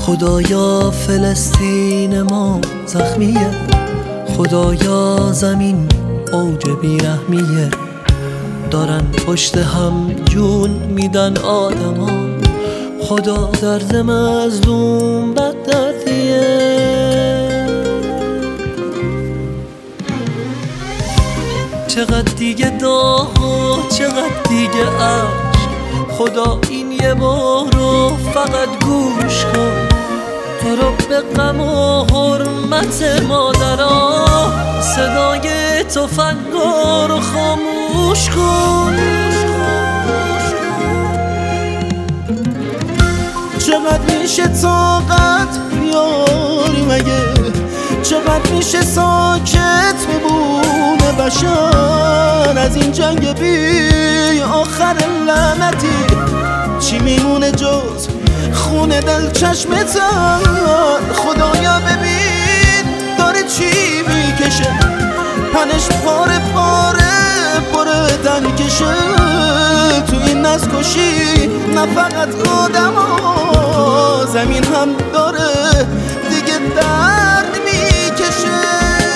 خدایا فلسطین ما زخمیه، خدایا زمین اوج بیرحمیه، دارن پشت هم جون میدن آدما، خدا درد مظلوم بد دردیه. چقدر دیگه داغ و چقدر دیگه عشق، خدا این یه بار رو فقط گوش کن، تو رو به غم و حرمت مادرها، صدای تفنگا رو خاموش کن. چقدر میشه طاقت بیاری مگه، چقدر میشه ساکت بمونه بشر از این جنگ بی آخر لعنتی؟ چی میمونه جز خون دل چشمتن؟ خدایا ببین داره چی میکشه، پنش پاره پاره بردن کشه تو این نسکشی. نه فقط آدم ها، زمین هم داره دیگه درد میکشه.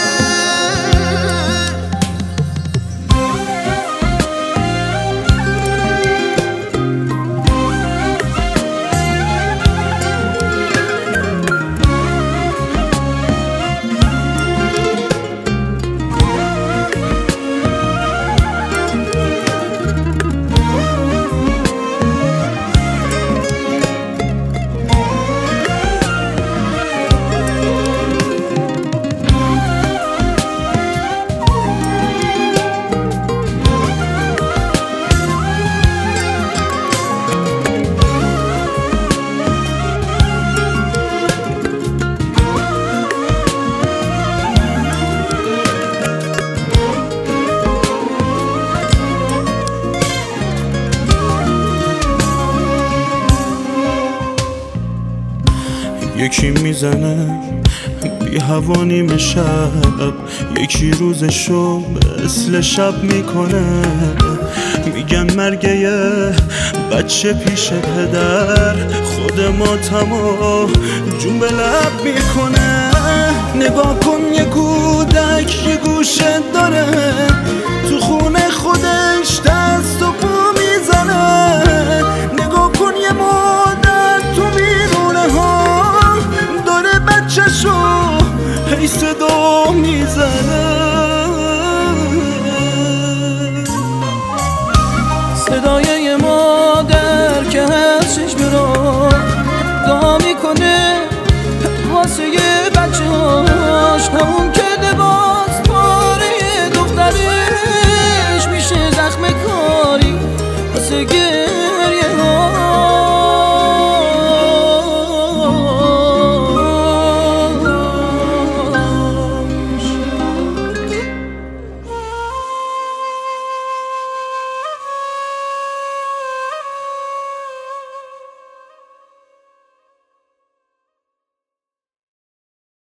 یکی میزنه بی هوا نیمه شب، یکی روزشو مثل شب میکنه، میگن مرگ یه بچه پیش پدر، خود ماتمو جون به لب میکنه. نگاه کن یه کودک یه گوشه داره، تو خونه خودش دست و پا میزنه. نگاه کن یه مادر تو بیرونه ها داره بچه‌شو هی صدا میزنه. صدای یه مادر که هستش برا دعا میکنه واسه یه بچه هاش، همون